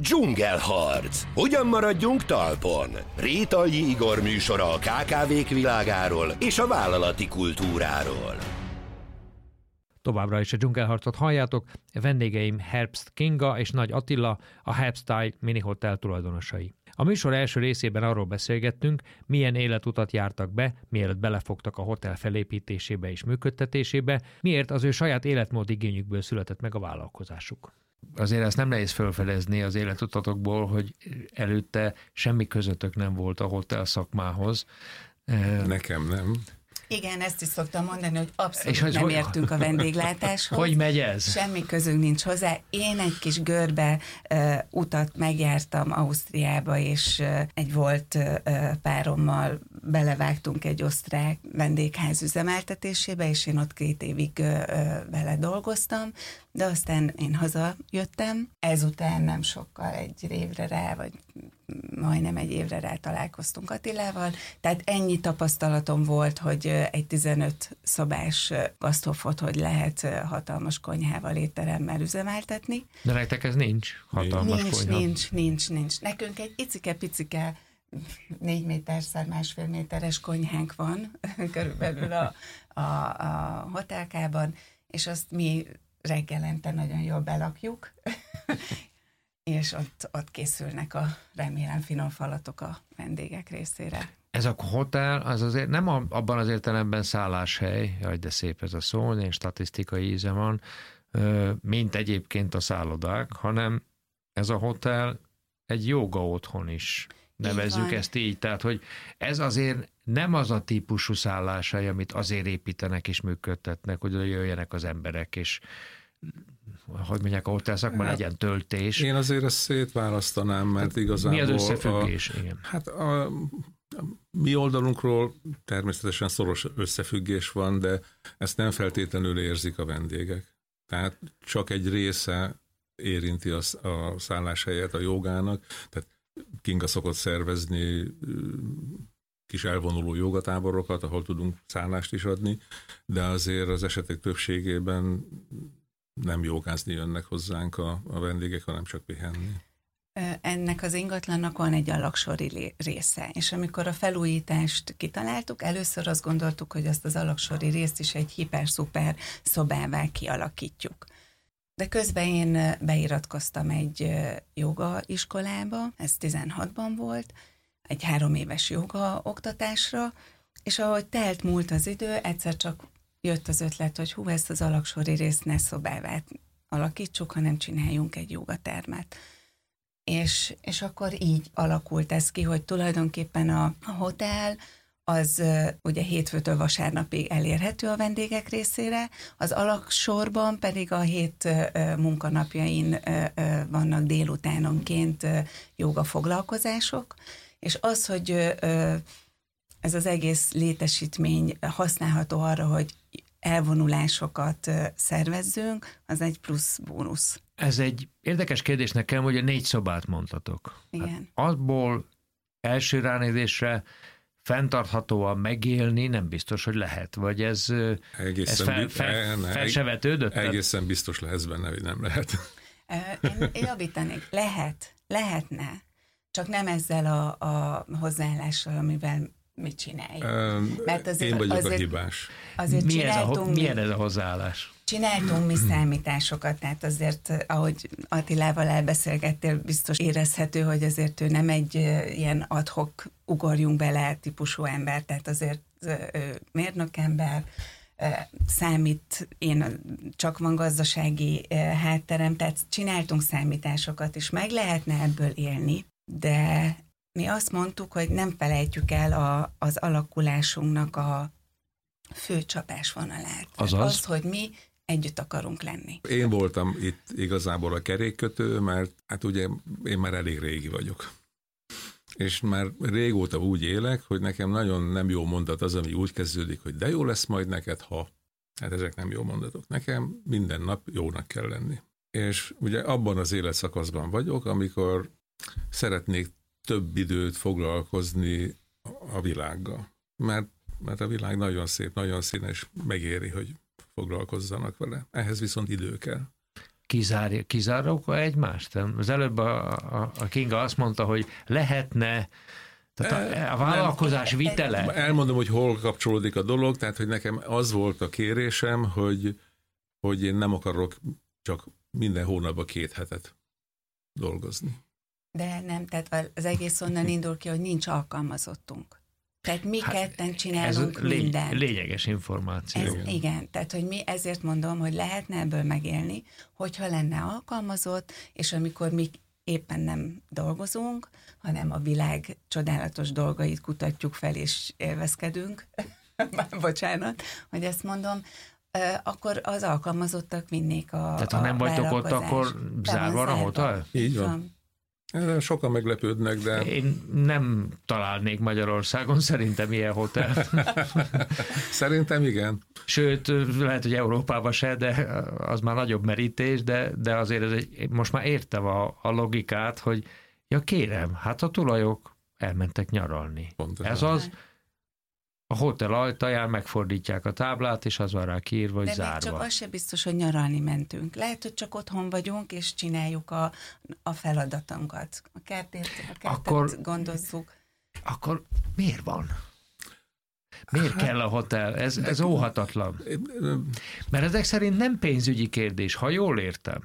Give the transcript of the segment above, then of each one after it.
Dzsungelharc. Hogyan maradjunk talpon? Rétai Igor műsora a KKV-k világáról és a vállalati kultúráról. Továbbra is a Dzsungelharcot halljátok, vendégeim Herbst Kinga és Nagy Attila, a Herbstyle Mini Hotel tulajdonosai. A műsor első részében arról beszélgettünk, milyen életutat jártak be, mielőtt belefogtak a hotel felépítésébe és működtetésébe, miért az ő saját életmód igényükből született meg a vállalkozásuk. Azért ezt nem nehéz felfedezni az életutatokból, hogy előtte semmi közöttök nem volt a hotel szakmához. Nekem nem. Igen, ezt is szoktam mondani, hogy abszolút nem értünk a vendéglátáshoz. Hogy megy ez? Semmi közünk nincs hozzá. Én egy kis görbe utat megjártam Ausztriába, és egy volt párommal belevágtunk egy osztrák vendégház üzemeltetésébe, és én ott 2 évig vele dolgoztam, de aztán én hazajöttem. Ezután nem sokkal, egy évre rá, vagy majdnem egy évre rá találkoztunk Attilával, tehát ennyi tapasztalatom volt, hogy egy 15 szobás gaszthofot, hogy lehet hatalmas konyhával, étteremmel üzemeltetni. De nektek ez nincs hatalmas konyha? Nincs. Nekünk egy icike-picike 4 méter-szer 1,5 méteres konyhánk van körülbelül a hotelkában, és azt mi reggelente nagyon jól belakjuk, és ott készülnek a remélem finom falatok a vendégek részére. Ez a hotel az azért nem abban az értelemben szálláshely, jaj, de szép ez a szó, én statisztikai íze van, mint egyébként a szállodák, hanem ez a hotel egy jóga otthon is. Nevezzük ezt így, tehát hogy ez azért nem az a típusú szálláshely, amit azért építenek és működtetnek, hogy jöjjenek az emberek, és hogy mondják, a hotel szakmán legyen töltés. Én azért ezt szétválasztanám, mert igazából... Mi az összefüggés? Igen. Hát a mi oldalunkról természetesen szoros összefüggés van, de ezt nem feltétlenül érzik a vendégek. Tehát csak egy része érinti a szálláshelyet a jogának, tehát Kinga szokott szervezni kis elvonuló jogatáborokat, ahol tudunk szállást is adni, de azért az esetek többségében nem jogázni jönnek hozzánk a vendégek, hanem csak pihenni. Ennek az ingatlannak van egy alaksori része, és amikor a felújítást kitaláltuk, először azt gondoltuk, hogy azt az alaksori részt is egy hiper-szuper szobává kialakítjuk. De közben én beiratkoztam egy joga iskolába, ez 16-ban volt, egy 3 éves joga oktatásra, és ahogy telt múlt az idő, egyszer csak jött az ötlet, hogy ezt az alaksori részt ne szobává alakítsuk, hanem csináljunk egy jogatermet. És akkor így alakult ez ki, hogy tulajdonképpen a hotel az ugye hétfőtől vasárnapig elérhető a vendégek részére, az alaksorban pedig a 7 munkanapjain vannak délutánonként joga foglalkozások, és az, hogy ez az egész létesítmény használható arra, hogy elvonulásokat szervezzünk, az egy plusz bónusz. Ez egy érdekes kérdés nekem, hogy a 4 szobát mondtatok. Igen. Hát abból első ránézésre fenntarthatóan megélni nem biztos, hogy lehet, vagy ez fel se vetődött? Egészen biztos lehetsz benne, hogy nem lehet. Én javítanék. Lehetne. Csak nem ezzel a hozzáállással, amivel mit csináljuk. Mert én vagyok a hibás. Milyen ez a hozzáállás? Csináltunk mi számításokat, tehát azért, ahogy Attilával elbeszélgettél, biztos érezhető, hogy azért ő nem egy ilyen ad-hoc ugorjunk bele típusú ember, tehát azért mérnökember, számít, én csak van gazdasági hátterem, tehát csináltunk számításokat, és meg lehetne ebből élni, de mi azt mondtuk, hogy nem felejtjük el az alakulásunknak a fő csapásvonalát. Az, hogy mi együtt akarunk lenni. Én voltam itt igazából a kerékkötő, mert hát ugye én már elég régi vagyok. És már régóta úgy élek, hogy nekem nagyon nem jó mondat az, ami úgy kezdődik, hogy de jó lesz majd neked, ha. Hát ezek nem jó mondatok. Nekem minden nap jónak kell lenni. És ugye abban az életszakaszban vagyok, amikor szeretnék több időt foglalkozni a világgal. Mert a világ nagyon szép, nagyon színes, megéri, hogy foglalkozzanak vele. Ehhez viszont idő kell. kizárok egymást? Az előbb a Kinga azt mondta, hogy lehetne, tehát a vállalkozás vitele. Elmondom, hogy hol kapcsolódik a dolog, tehát hogy nekem az volt a kérésem, hogy én nem akarok csak minden hónapban 2 hetet dolgozni. De nem, tehát az egész onnan indul ki, hogy nincs alkalmazottunk. Tehát mi ketten csinálunk mindent. Lényeges információ. Igen, tehát hogy mi ezért mondom, hogy lehetne ebből megélni, hogyha lenne alkalmazott, és amikor mi éppen nem dolgozunk, hanem a világ csodálatos dolgait kutatjuk fel, és élvezkedünk, bocsánat, hogy ezt mondom, akkor az alkalmazottak vinnék a Tehát ha nem vagytok ott, akkor zárva a hotel? Így van. Sokan meglepődnek, de... Én nem találnék Magyarországon szerintem ilyen hotelt. Szerintem igen. Sőt, lehet, hogy Európában se, de az már nagyobb merítés, de azért most már értem a logikát, hogy ja kérem, hát a tulajok elmentek nyaralni. Pontosan. Ez az, a hotel ajtaján megfordítják a táblát, és az van rá kiírva, hogy zárva. De még csak az se biztos, hogy nyaralni mentünk. Lehet, hogy csak otthon vagyunk, és csináljuk a feladatunkat. A kertet gondozzuk. Akkor miért van? Miért kell a hotel? Ez óhatatlan. Mert ezek szerint nem pénzügyi kérdés, ha jól értem.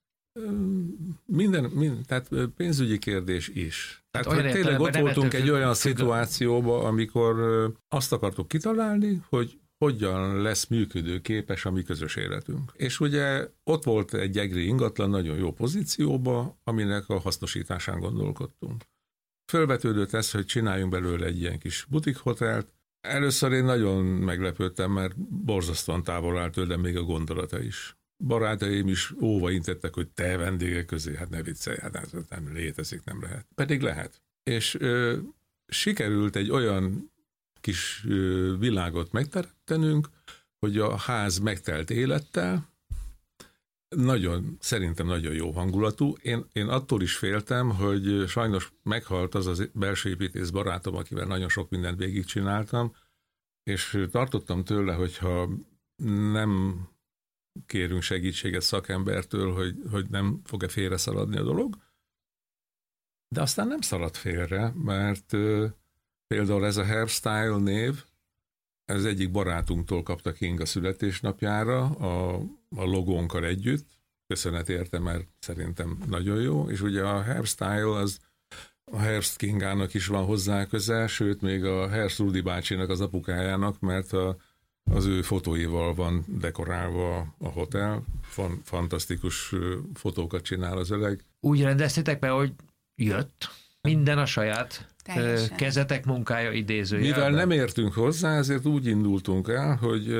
Tehát pénzügyi kérdés is. Tehát tényleg ott voltunk egy olyan szituációban, amikor azt akartuk kitalálni, hogy hogyan lesz működőképes a mi közös életünk. És ugye ott volt egy egri ingatlan nagyon jó pozícióba, aminek a hasznosításán gondolkodtunk. Fölvetődött ez, hogy csináljunk belőle egy ilyen kis butikhotelt. Először én nagyon meglepődtem, mert borzasztóan távol állt tőlem még a gondolata is. Barátaim is óva intettek, hogy te vendégek közé, hát ne viccelj, hát ez nem létezik, nem lehet. Pedig lehet. És sikerült egy olyan kis világot megteremtenünk, hogy a ház megtelt élettel, szerintem nagyon jó hangulatú. Én attól is féltem, hogy sajnos meghalt az belső építész barátom, akivel nagyon sok mindent végigcsináltam, és tartottam tőle, hogyha nem kérünk segítséget szakembertől, hogy nem fog-e félreszaladni a dolog. De aztán nem szaladt félre, mert például ez a Hairstyle név, ez egyik barátunktól kapta Kinga születésnapjára, a logónkkal együtt. Köszönet érte, mert szerintem nagyon jó. És ugye a Hairstyle az a Herbst Kingának is van hozzá közel, sőt még a Herbst Rudi bácsinak, az apukájának, mert az ő fotóival van dekorálva a hotel. Fantasztikus fotókat csinál az öreg. Úgy rendeztétek be, hogy jött minden a saját kezetek munkája idézőjelben. Mivel nem értünk hozzá, ezért úgy indultunk el, hogy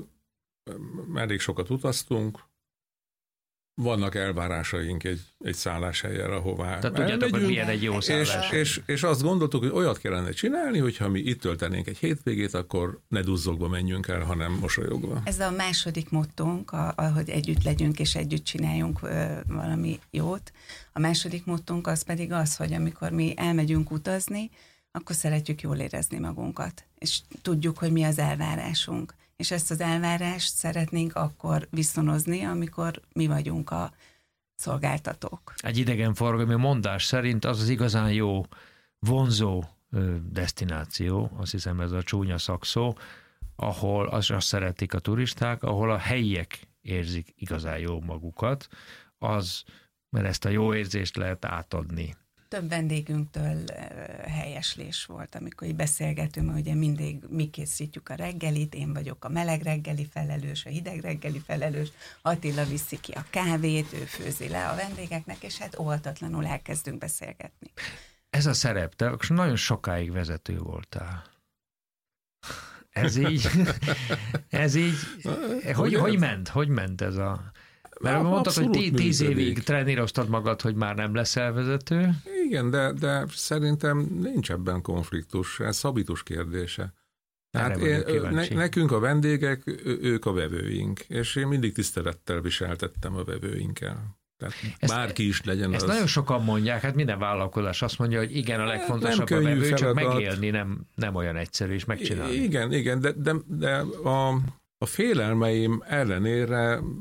elég sokat utaztunk, vannak elvárásaink egy szálláshelyen, ahová tehát tudjátok, hogy milyen egy jó szállás. És azt gondoltuk, hogy olyat kellene csinálni, hogyha mi itt töltenénk egy hétvégét, akkor ne duzzogva menjünk el, hanem mosolyogva. Ez a második mottónk, hogy együtt legyünk és együtt csináljunk valami jót. A második mottónk az pedig az, hogy amikor mi elmegyünk utazni, akkor szeretjük jól érezni magunkat. És tudjuk, hogy mi az elvárásunk. És ezt az elvárást szeretnénk akkor viszonozni, amikor mi vagyunk a szolgáltatók. Egy idegenforgalmi mondás szerint az igazán jó, vonzó desztináció, azt hiszem ez a csúnya szakszó, ahol azt szeretik a turisták, ahol a helyiek érzik igazán jó magukat, mert ezt a jó érzést lehet átadni. Több vendégünktől helyeslés volt, amikor így beszélgetünk, ugye mindig mi készítjük a reggelit, én vagyok a meleg reggeli felelős, a hideg reggeli felelős, Attila viszi ki a kávét, ő főzi le a vendégeknek, és hát óvatatlanul elkezdünk beszélgetni. Ez a szerep, te nagyon sokáig vezető voltál. Ez így, hogy ment ez a... Mert mondtad, hogy 10 évig treníroztad magad, hogy már nem leszel vezető. Igen, de szerintem nincs ebben konfliktus, ez habitus kérdése. Tehát nekünk a vendégek, ők a vevőink, és én mindig tisztelettel viseltettem a vevőinkkel. Tehát bárki is legyen. Ezt nagyon sokan mondják, hát minden vállalkozás azt mondja, hogy igen, a legfontosabb a vevő, csak megélni nem olyan egyszerű, és megcsinálni. Igen, de a félelmeim ellenére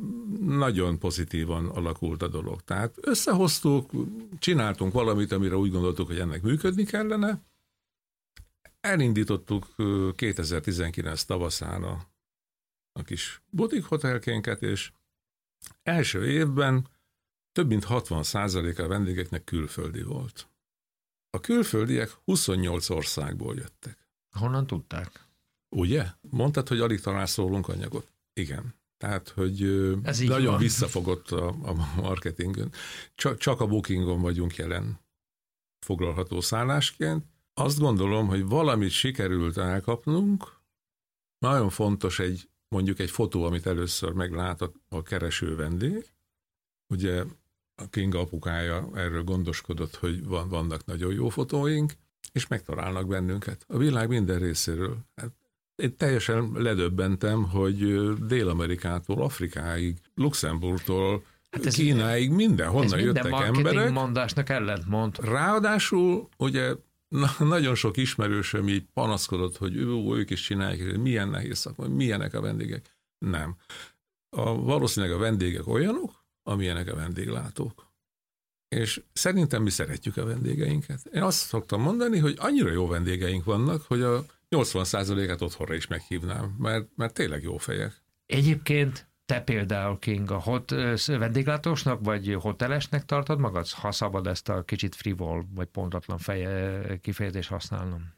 nagyon pozitívan alakult a dolog. Tehát összehoztuk, csináltunk valamit, amire úgy gondoltuk, hogy ennek működni kellene. Elindítottuk 2019 tavaszán a kis butikhotelkénket, és első évben több mint 60% a vendégeknek külföldi volt. A külföldiek 28 országból jöttek. Honnan tudták? Ugye? Mondtad, hogy alig találsz rólunk anyagot. Igen. Tehát, hogy nagyon van. visszafogott a marketingön. Csak a Bookingon vagyunk jelen foglalható szállásként. Azt gondolom, hogy valamit sikerült elkapnunk. Nagyon fontos mondjuk egy fotó, amit először meglát a kereső vendég. Ugye a Kinga apukája erről gondoskodott, hogy vannak nagyon jó fotóink, és megtalálnak bennünket a világ minden részéről. Én teljesen ledöbbentem, hogy Dél-Amerikától, Afrikáig, Luxemburgtól, Kínáig, mindenhonnan jöttek emberek. Ez minden marketingmondásnak ellentmond. Ráadásul, ugye nagyon sok ismerősöm így panaszkodott, hogy ők is csinálják, milyen nehéz szakma, milyenek a vendégek. Nem. Valószínűleg a vendégek olyanok, amilyenek a vendéglátók. És szerintem mi szeretjük a vendégeinket. Én azt szoktam mondani, hogy annyira jó vendégeink vannak, hogy a 80%-át otthonra is meghívnám, mert tényleg jó fejek. Egyébként te például, Kinga, vendéglátósnak vagy hotelesnek tartod magad, ha szabad ezt a kicsit frivol vagy pontatlan kifejezést használnom?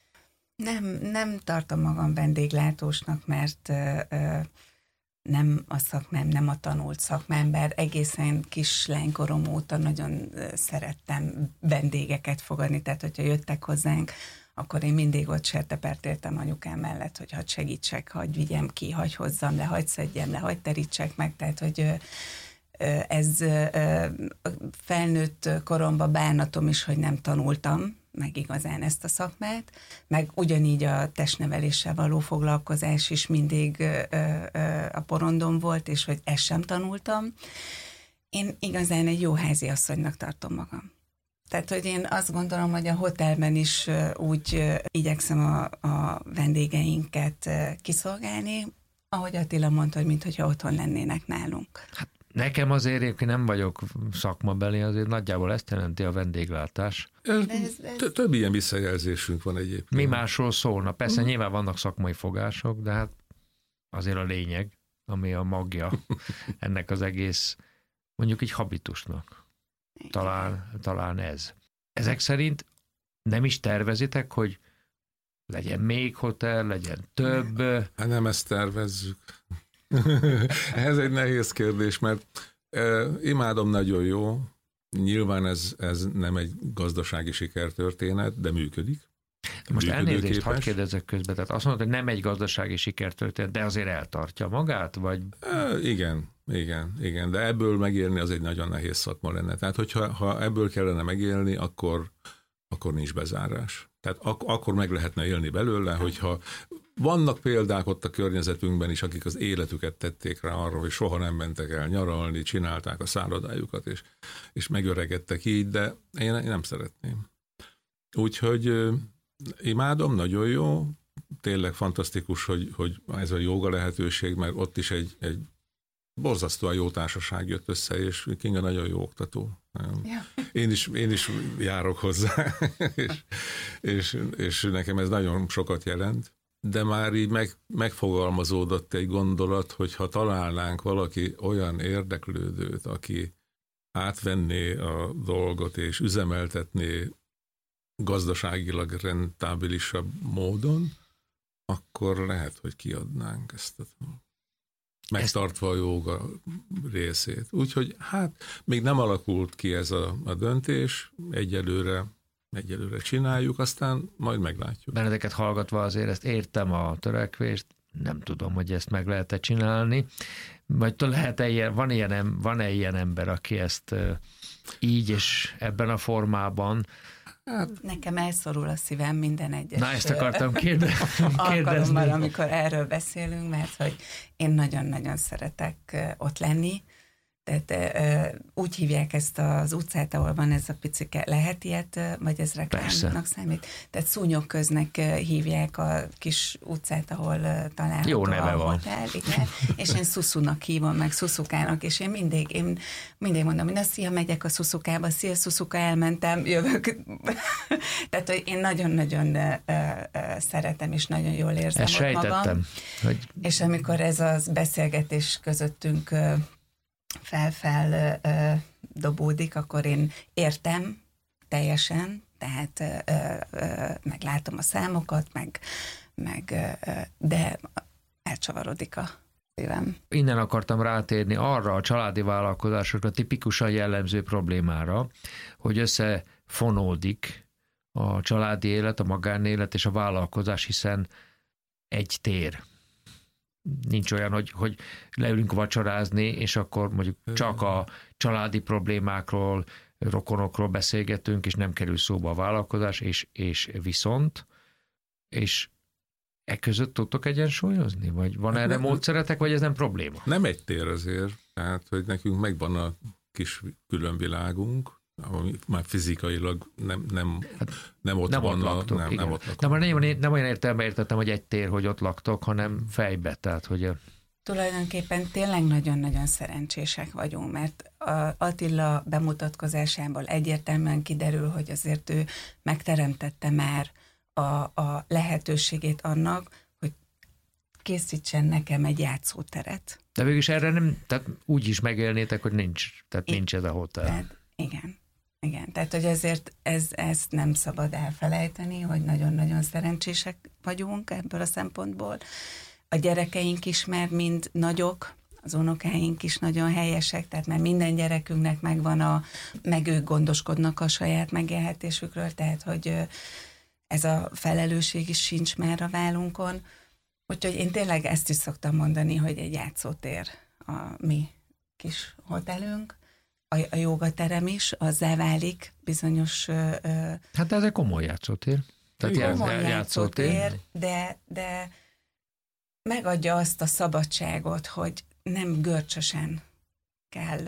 Nem tartom magam vendéglátósnak, mert nem a szakmám, nem a tanult szakmám, bár egészen kislánykorom óta nagyon szerettem vendégeket fogadni, tehát hogyha jöttek hozzánk, akkor én mindig ott sertepertéltem anyukám mellett, hogy hadd segítsek, hadd vigyem ki, hadd hozzam le, hadd szedjem le, hadd terítsek meg, tehát hogy ez felnőtt koromban bánatom is, hogy nem tanultam meg igazán ezt a szakmát, meg ugyanígy a testneveléssel való foglalkozás is mindig a porondon volt, és hogy ezt sem tanultam. Én igazán egy jó háziasszonynak tartom magam. Tehát, hogy én azt gondolom, hogy a hotelben is úgy igyekszem a vendégeinket kiszolgálni, ahogy Attila mondta, hogy mintha otthon lennének nálunk. Hát nekem azért, én nem vagyok szakmabeli, azért nagyjából ezt jelenti a vendéglátás. Több ilyen visszajelzésünk van egyébként. Mi másról szólna? Persze nyilván vannak szakmai fogások, de hát azért a lényeg, ami a magja ennek az egész, mondjuk egy habitusnak. Talán ez. Ezek szerint nem is tervezitek, hogy legyen még hotel, legyen több? Hát nem ezt tervezzük. Ez egy nehéz kérdés, mert imádom, nagyon jó. Nyilván ez nem egy gazdasági sikertörténet, de működik. Most elnézést, hadd kérdezzek közben, tehát azt mondod, hogy nem egy gazdasági sikertörténet, de azért eltartja magát, vagy? Igen, de ebből megélni az egy nagyon nehéz szakma lenne. Tehát, hogyha ebből kellene megélni, akkor nincs bezárás. Tehát akkor meg lehetne élni belőle, hogyha vannak példák ott a környezetünkben is, akik az életüket tették rá arra, hogy soha nem mentek el nyaralni, csinálták a szállodájukat, és megöregedtek így, de én nem szeretném. Úgyhogy imádom, nagyon jó, tényleg fantasztikus, hogy ez a jóga lehetőség, mert ott is egy borzasztóan jó társaság jött össze, és Kinga nagyon jó oktató. Ja. Én is járok hozzá, és nekem ez nagyon sokat jelent, de már így megfogalmazódott egy gondolat, hogy ha találnánk valaki olyan érdeklődőt, aki átvenné a dolgot, és üzemeltetné gazdaságilag rentábilisabb módon, akkor lehet, hogy kiadnánk ezt a megtartva a jóga részét. Úgyhogy hát még nem alakult ki ez a döntés, egyelőre csináljuk, aztán majd meglátjuk. Benneteket hallgatva azért ezt értem a törekvést, nem tudom, hogy ezt meg lehet-e csinálni, vagy van-e ilyen ember, aki ezt így és ebben a formában. Hát, nekem elszorul a szívem minden egyes. Na, ezt akartam kérdezni. Alkalommal, amikor erről beszélünk, mert hogy én nagyon-nagyon szeretek ott lenni, Tehát úgy hívják ezt az utcát, ahol van ez a picike, lehet ilyet, vagy ez reklámnak számít? Tehát Szúnyokköznek hívják a kis utcát, ahol található jó neve a van. hotel, igen, és én Szuszunak hívom, meg Szuszukának, és én mindig mondom, hogy na, szia, megyek a Szuszukába, szia, Szuszuka, elmentem, jövök. Tehát, hogy én nagyon-nagyon szeretem, és nagyon jól érzem ezt ott magam. hogy... És amikor ez az beszélgetés közöttünk fel dobódik, akkor én értem teljesen, tehát meglátom a számokat, de elcsavarodik a szívem. Innen akartam rátérni arra a családi vállalkozásokra tipikusan jellemző problémára, hogy összefonódik a családi élet, a magánélet és a vállalkozás, hiszen egy tér. Nincs olyan, hogy leülünk vacsorázni, és akkor mondjuk csak a családi problémákról, rokonokról beszélgetünk, és nem kerül szóba a vállalkozás, és viszont, és között tudtok egyensúlyozni? Vagy van erre módszeretek, vagy ez nem probléma? Nem egy tér azért, tehát, hogy nekünk megvan a kis különvilágunk, ami már fizikailag nem ott laktok. Nem olyan értelemben értettem, hogy egy tér, hogy ott laktok, hanem fejbe, tehát hogy... Tulajdonképpen tényleg nagyon-nagyon szerencsések vagyunk, mert Attila bemutatkozásából egyértelműen kiderül, hogy azért ő megteremtette már a lehetőségét annak, hogy készítsen nekem egy játszóteret. De végülis erre nem, tehát úgy is megélnétek, hogy nincs ez a hotel. Tehát, igen, tehát hogy ezért ezt nem szabad elfelejteni, hogy nagyon-nagyon szerencsések vagyunk ebből a szempontból. A gyerekeink is már mind nagyok, az unokáink is nagyon helyesek, tehát már minden gyerekünknek megvan meg ők gondoskodnak a saját megélhetésükről, tehát hogy ez a felelősség is sincs már a vállunkon. Úgyhogy én tényleg ezt is szoktam mondani, hogy egy játszótér a mi kis hotelünk. A jogaterem is, azzá válik bizonyos... Hát ez egy komoly játszótér. Komoly játszótér, de megadja azt a szabadságot, hogy nem görcsösen kell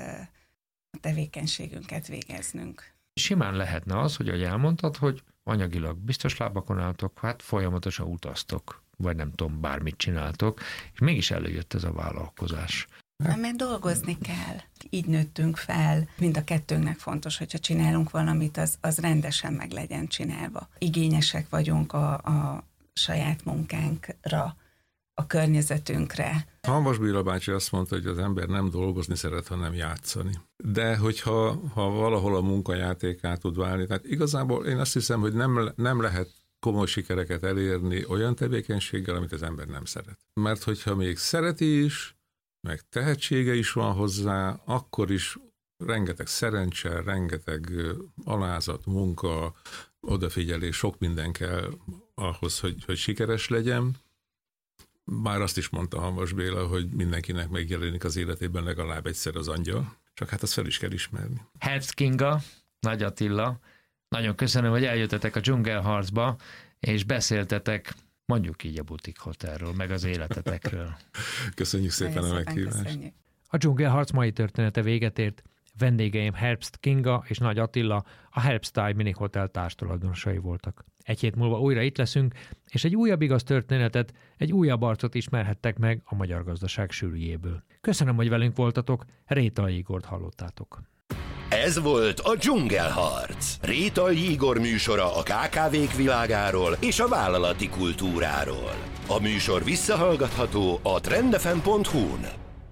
a tevékenységünket végeznünk. Simán lehetne az, hogy ahogy elmondtad, hogy anyagilag biztos lábakon álltok, hát folyamatosan utaztok, vagy nem tudom, bármit csináltok, és mégis előjött ez a vállalkozás. Mert dolgozni kell. Így nőttünk fel. Mind a kettőnknek fontos, hogyha csinálunk valamit, az rendesen meg legyen csinálva. Igényesek vagyunk a saját munkánkra, a környezetünkre. Hamvas Béla bácsi azt mondta, hogy az ember nem dolgozni szeret, hanem játszani. De hogyha valahol a munkajátékát tud válni, tehát igazából én azt hiszem, hogy nem lehet komoly sikereket elérni olyan tevékenységgel, amit az ember nem szeret. Mert hogyha még szereti is, meg tehetsége is van hozzá, akkor is rengeteg szerencse, rengeteg alázat, munka, odafigyelés, sok minden kell ahhoz, hogy sikeres legyen. Bár azt is mondta Hamvas Béla, hogy mindenkinek megjelenik az életében legalább egyszer az angyal, csak hát azt fel is kell ismerni. Herbst Kinga, Nagy Attila, nagyon köszönöm, hogy eljöttetek a dzsungelharcba, és beszéltetek, mondjuk így a butik hotelről, meg az életetekről. Köszönjük szépen a meghívást. Köszönjük. A dzsungelharc mai története véget ért. Vendégeim Herbst Kinga és Nagy Attila, a Herbst Mini Hotel társtulajdonosai voltak. Egy hét múlva újra itt leszünk, és egy újabb igaz történetet, egy újabb arcot ismerhettek meg a magyar gazdaság sűrűjéből. Köszönöm, hogy velünk voltatok, Rétai Igort hallottátok. Ez volt a Dzsungelharc. Rétai Igor műsora a KKV-k világáról és a vállalati kultúráról. A műsor visszahallgatható a trendfm.hu-n.